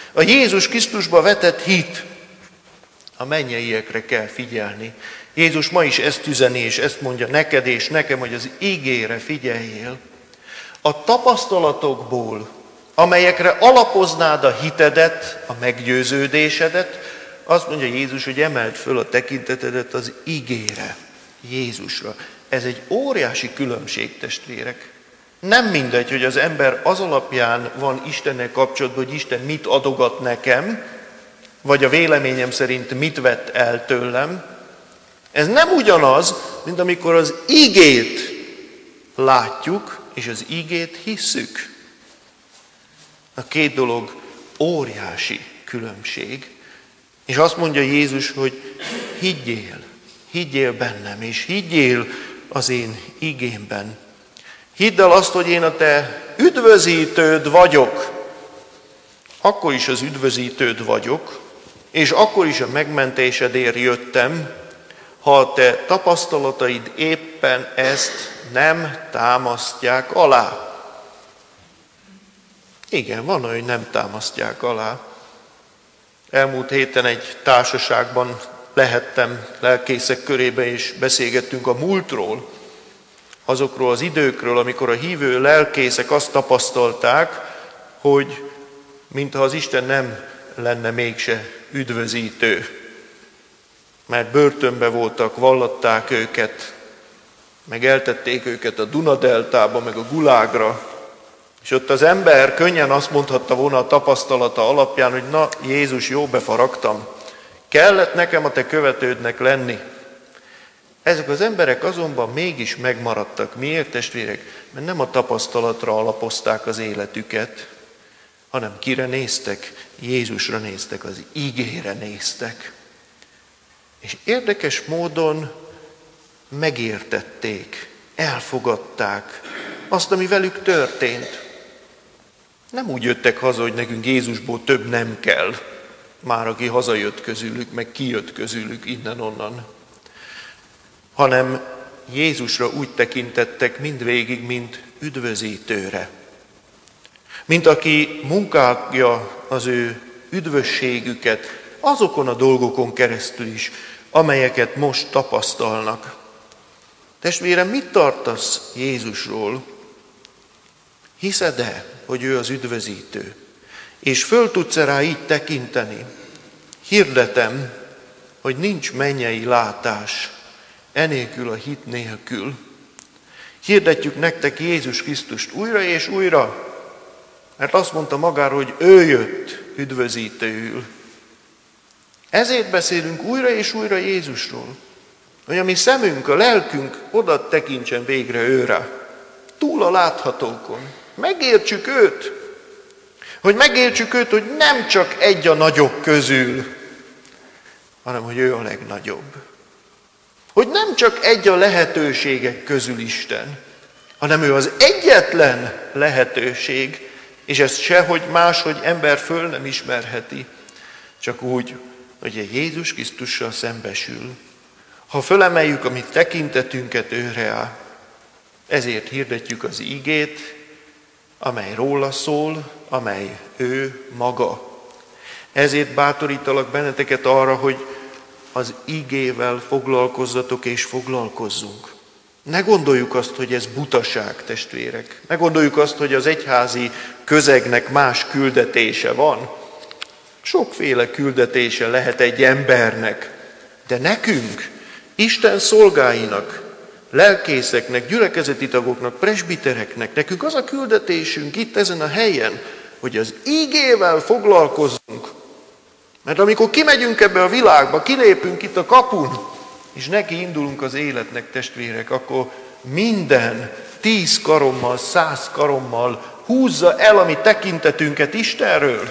A Jézus Krisztusba vetett hit, a mennyeiekre kell figyelni. Jézus ma is ezt üzeni, és ezt mondja neked és nekem, hogy az igére figyeljél. A tapasztalatokból, amelyekre alapoznád a hitedet, a meggyőződésedet, azt mondja Jézus, hogy emeld föl a tekintetedet az igére, Jézusra. Ez egy óriási különbség, testvérek. Nem mindegy, hogy az ember az alapján van Istennel kapcsolatban, hogy Isten mit adogat nekem, vagy a véleményem szerint mit vett el tőlem. Ez nem ugyanaz, mint amikor az igét látjuk, és az igét hisszük. A két dolog óriási különbség. És azt mondja Jézus, hogy higgyél, higgyél bennem, és higgyél az én igémben. Hidd el azt, hogy én a te üdvözítőd vagyok. Akkor is az üdvözítőd vagyok, és akkor is a megmentésedért jöttem, ha a te tapasztalataid éppen ezt nem támasztják alá. Igen, van olyan, hogy nem támasztják alá. Elmúlt héten egy társaságban lehettem lelkészek körébe, és beszélgettünk a múltról, azokról az időkről, amikor a hívő lelkészek azt tapasztalták, hogy mintha az Isten nem lenne mégse üdvözítő. Mert börtönbe voltak, vallatták őket, meg eltették őket a Dunadeltába, meg a Gulágra, és ott az ember könnyen azt mondhatta volna a tapasztalata alapján, hogy na, Jézus, jó befaragtam, kellett nekem a te követődnek lenni. Ezek az emberek azonban mégis megmaradtak. Miért, testvérek? Mert nem a tapasztalatra alapozták az életüket, hanem kire néztek? Jézusra néztek, az igére néztek. És érdekes módon megértették, elfogadták azt, ami velük történt. Nem úgy jöttek haza, hogy nekünk Jézusból több nem kell, már aki hazajött közülük, meg kijött közülük innen-onnan, hanem Jézusra úgy tekintettek mindvégig, mint üdvözítőre. Mint aki munkálja az ő üdvösségüket azokon a dolgokon keresztül is, amelyeket most tapasztalnak. Testvérem, mit tartasz Jézusról? Hiszed-e, hogy ő az üdvözítő? És föl tudsz-e rá így tekinteni? Hirdetem, hogy nincs mennyei látás enélkül a hit nélkül. Hirdetjük nektek Jézus Krisztust újra és újra, mert azt mondta magáról, hogy ő jött üdvözítőül. Ezért beszélünk újra és újra Jézusról, hogy a mi szemünk, a lelkünk oda tekintsen végre őre, túl a láthatókon. Megértsük őt, hogy megértsük őt, hogy nem csak egy a nagyok közül, hanem hogy ő a legnagyobb. Hogy nem csak egy a lehetőségek közül Isten, hanem ő az egyetlen lehetőség, és ezt sehogy máshogy ember föl nem ismerheti, csak úgy, hogy egy Jézus Krisztussal szembesül. Ha fölemeljük a mi tekintetünket őre áll, ezért hirdetjük az igét, amely róla szól, amely ő maga. Ezért bátorítalak benneteket arra, hogy az igével foglalkozzatok és foglalkozzunk. Ne gondoljuk azt, hogy ez butaság, testvérek. Ne gondoljuk azt, hogy az egyházi közegnek más küldetése van. Sokféle küldetése lehet egy embernek, de nekünk, Isten szolgáinak, lelkészeknek, gyülekezeti tagoknak, presbitereknek, nekünk az a küldetésünk itt ezen a helyen, hogy az igével foglalkozzunk. Mert amikor kimegyünk ebbe a világba, kilépünk itt a kapun, és neki indulunk az életnek, testvérek, akkor minden tíz karommal, száz karommal húzza el a mi tekintetünket Istenről.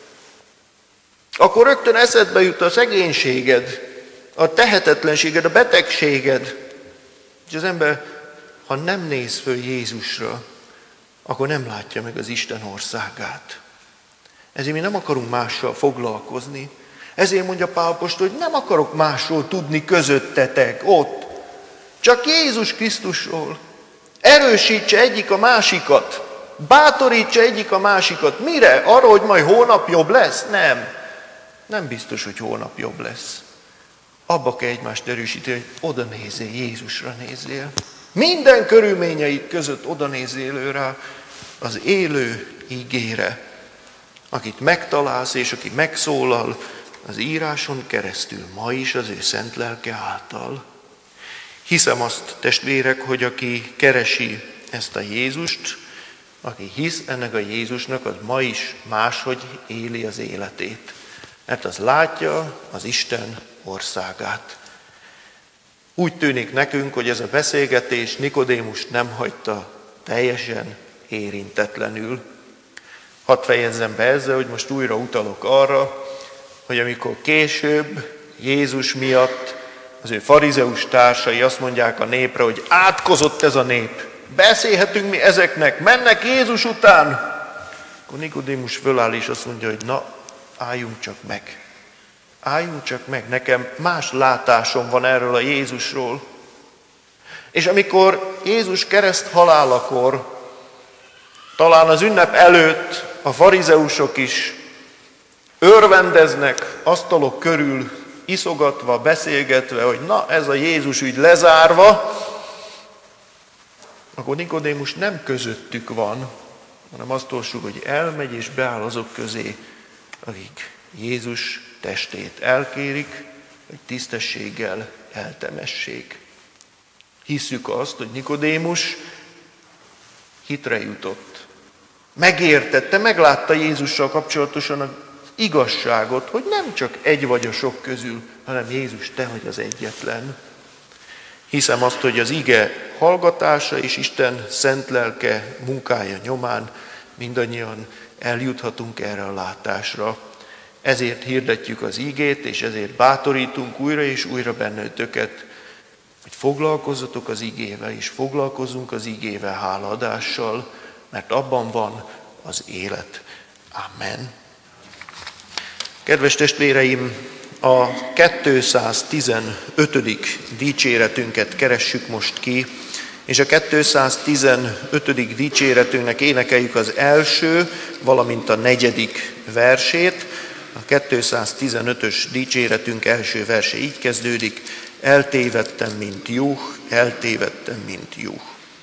Akkor rögtön eszedbe jut a szegénységed, a tehetetlenséged, a betegséged. És az ember, ha nem néz föl Jézusra, akkor nem látja meg az Isten országát. Ezért mi nem akarunk mással foglalkozni. Ezért mondja Pál apostol, hogy nem akarok másról tudni közöttetek ott. Csak Jézus Krisztusról. Erősítse egyik a másikat. Bátorítsa egyik a másikat. Mire? Arra, hogy majd holnap jobb lesz? Nem. Nem biztos, hogy holnap jobb lesz. Abba kell egymást erősíteni, hogy oda nézzél, Jézusra nézzél. Minden körülményeid között oda nézzél rá az élő ígére, akit megtalálsz, és aki megszólal az íráson keresztül, ma is az ő szent lelke által. Hiszem azt, testvérek, hogy aki keresi ezt a Jézust, aki hisz ennek a Jézusnak, az ma is máshogy éli az életét. Mert az látja az Isten országát. Úgy tűnik nekünk, hogy ez a beszélgetés Nikodémust nem hagyta teljesen érintetlenül. Hadd fejezzem be ezzel, hogy most újra utalok arra, hogy amikor később Jézus miatt az ő farizeus társai azt mondják a népre, hogy átkozott ez a nép, beszélhetünk mi ezeknek, mennek Jézus után, akkor Nikodémus föláll és azt mondja, hogy na, álljunk csak meg. Álljunk csak meg, nekem más látásom van erről a Jézusról. És amikor Jézus kereszt halálakor, talán az ünnep előtt a farizeusok is örvendeznek asztalok körül, iszogatva, beszélgetve, hogy na ez a Jézus ügy lezárva, akkor Nikodémus nem közöttük van, hanem azt olvassuk, hogy elmegy és beáll azok közé, akik Jézus testét elkérik, hogy tisztességgel eltemessék. Hisszük azt, hogy Nikodémus hitre jutott. Megértette, meglátta Jézussal kapcsolatosan az igazságot, hogy nem csak egy vagy a sok közül, hanem Jézus, te vagy az egyetlen. Hiszem azt, hogy az ige hallgatása és Isten szent lelke munkája nyomán mindannyian eljuthatunk erre a látásra. Ezért hirdetjük az igét, és ezért bátorítunk újra és újra benneteket, hogy foglalkozzatok az igével, és foglalkozzunk az igével hálaadással, mert abban van az élet. Amen. Kedves testvéreim, a kétszáztizenötödik dicséretünket keressük most ki, és a kétszáztizenötödik dicséretünknek énekeljük az első, valamint a negyedik versét. A kétszáztizenötös dicséretünk első verse így kezdődik: eltévedtem, mint juh, eltévedtem, mint juh.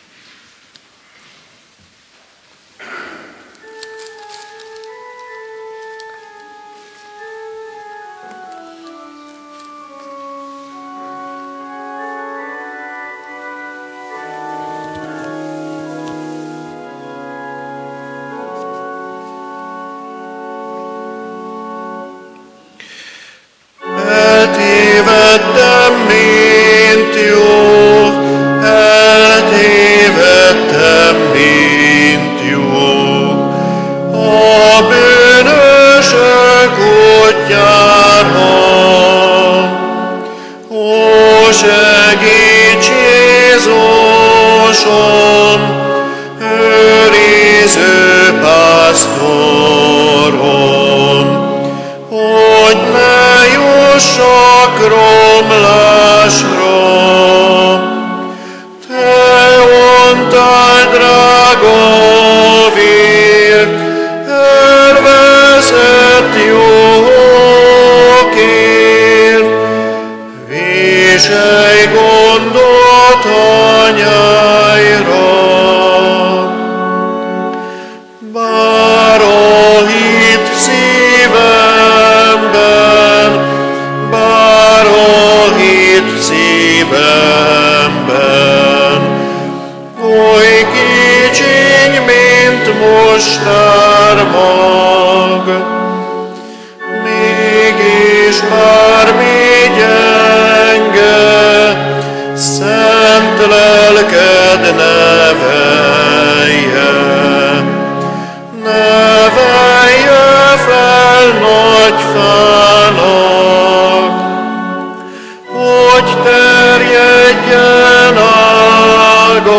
Eltévedtem, mint juh, eltévedtem, mint juh, a bűnösök útjára. Ó, segíts Jézusom, őriző pásztorom, hogy ne jussak romlásra. Te ontál drága vért, elveszett juhokért, viselj gondot anyáira. Bár a hit szívemben, bár a hit szívemben, oly kicsiny, mint mostármag, mégis bármi gyenge, szent lelked nevelje, nevelje fel nagy fának, hogy terjedjen ága,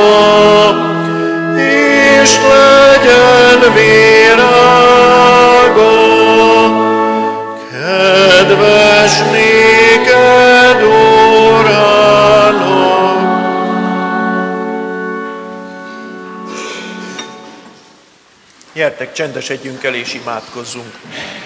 és legyen virága, kedves néked, Urának. Gyertek, csendesedjünk el és imádkozzunk.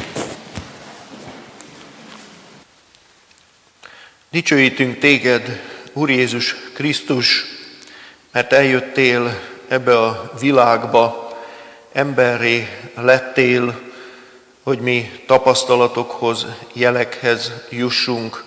Dicsőítünk téged, Úr Jézus Krisztus, mert eljöttél ebbe a világba, emberré lettél, hogy mi tapasztalatokhoz, jelekhez jussunk.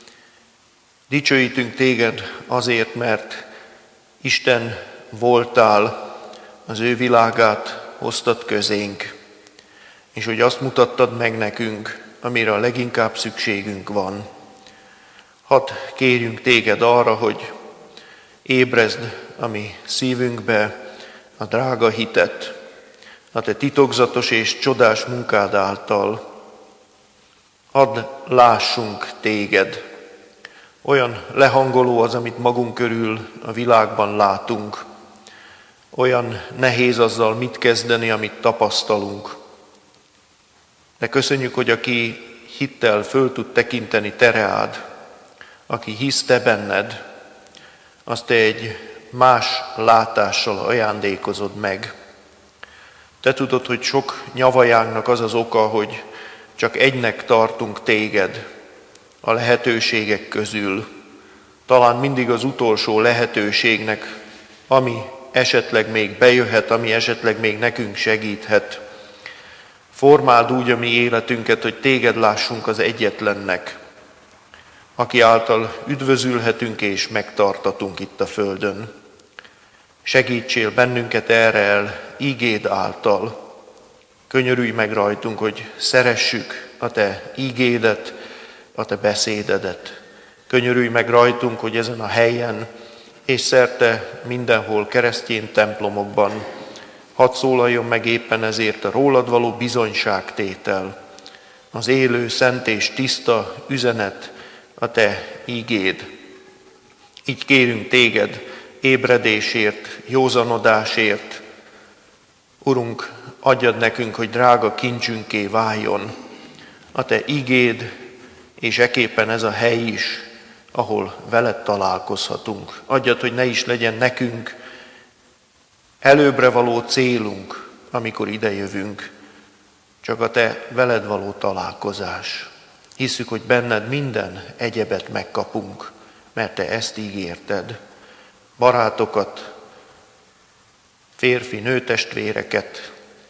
Dicsőítünk téged azért, mert Isten voltál, az ő világát hoztad közénk, és hogy azt mutattad meg nekünk, amire a leginkább szükségünk van. Hadd kérjünk téged arra, hogy ébrezd a mi szívünkbe a drága hitet, a te titokzatos és csodás munkád által. Hadd lássunk téged. Olyan lehangoló az, amit magunk körül a világban látunk. Olyan nehéz azzal mit kezdeni, amit tapasztalunk. De köszönjük, hogy aki hittel föl tud tekinteni te reád, aki hisz te benned, azt te egy más látással ajándékozod meg. Te tudod, hogy sok nyavajánknak az az oka, hogy csak egynek tartunk téged a lehetőségek közül. Talán mindig az utolsó lehetőségnek, ami esetleg még bejöhet, ami esetleg még nekünk segíthet. Formáld úgy a mi életünket, hogy téged lássunk az egyetlennek, aki által üdvözülhetünk és megtartatunk itt a földön. Segítsél bennünket erre el ígéd által. Könyörülj meg rajtunk, hogy szeressük a te ígédet, a te beszédedet. Könyörülj meg rajtunk, hogy ezen a helyen és szerte mindenhol keresztény templomokban hadd szólaljon meg éppen ezért a rólad való bizonyságtétel, az élő, szent és tiszta üzenet, a te ígéd. Így kérünk téged ébredésért, józanodásért. Urunk, adjad nekünk, hogy drága kincsünké váljon a te ígéd, és eképpen ez a hely is, ahol veled találkozhatunk. Adjad, hogy ne is legyen nekünk előbbre való célunk, amikor idejövünk, csak a te veled való találkozás. Hisszük, hogy benned minden egyebet megkapunk, mert te ezt ígérted. Barátokat, férfi, nőtestvéreket,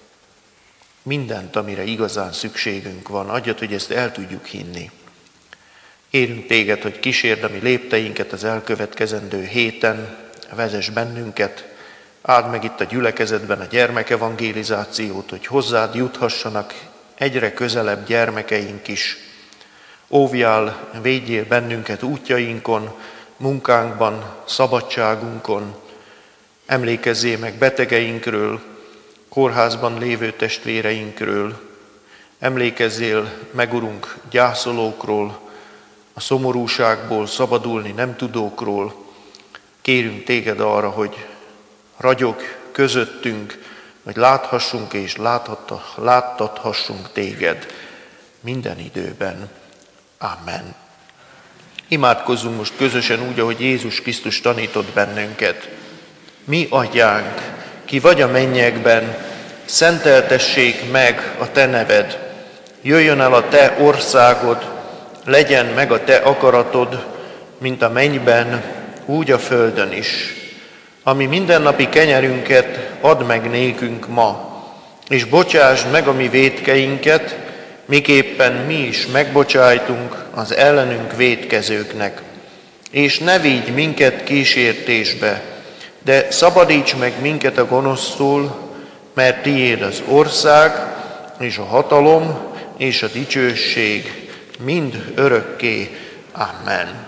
mindent, amire igazán szükségünk van. Adjad, hogy ezt el tudjuk hinni. Kérünk téged, hogy kísérd a mi lépteinket az elkövetkezendő héten, vezess bennünket, áld meg itt a gyülekezetben a gyermekevangelizációt, hogy hozzád juthassanak egyre közelebb gyermekeink is. Óvjál, védjél bennünket útjainkon, munkánkban, szabadságunkon, emlékezzél meg betegeinkről, kórházban lévő testvéreinkről, emlékezzél meg, Urunk, gyászolókról, a szomorúságból szabadulni nem tudókról. Kérünk téged arra, hogy ragyog közöttünk, hogy láthassunk és láttathassunk téged minden időben. Amen. Imádkozzunk most közösen úgy, ahogy Jézus Krisztus tanított bennünket. Mi atyánk, ki vagy a mennyekben, szenteltessék meg a te neved. Jöjjön el a te országod, legyen meg a te akaratod, mint a mennyben, úgy a földön is. Ami mindennapi kenyerünket add meg nékünk ma, és bocsásd meg a mi vétkeinket, miképpen mi is megbocsájtunk az ellenünk vétkezőknek. És ne vigy minket kísértésbe, de szabadíts meg minket a gonosztól, mert tiéd az ország, és a hatalom, és a dicsőség mind örökké. Amen.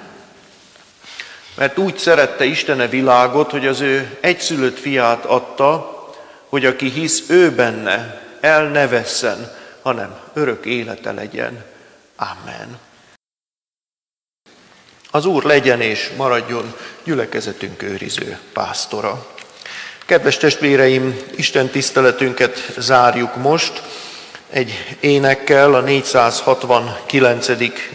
Mert úgy szerette Isten a világot, hogy az ő egyszülött fiát adta, hogy aki hisz ő benne, el ne vesszen, hanem örök élete legyen. Amen. Az Úr legyen és maradjon gyülekezetünk őriző pásztora. Kedves testvéreim, Isten tiszteletünket zárjuk most egy énekkel, a négyszázhatvankilencedik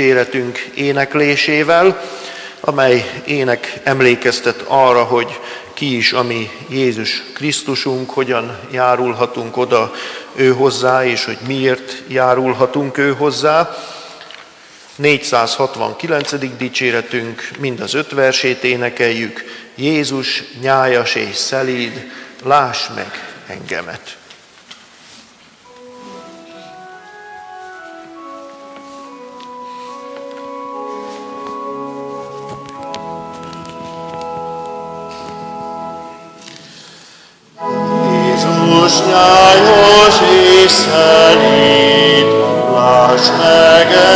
dicséretünk éneklésével, amely ének emlékeztet arra, hogy ki is a mi Jézus Krisztusunk, hogyan járulhatunk oda ő hozzá, és hogy miért járulhatunk ő hozzá. négyszázhatvankilencedik dicséretünk, mind az öt versét énekeljük. Jézus nyájas és szelíd, láss meg engemet. Jézus nyájas és szelíd, láss meg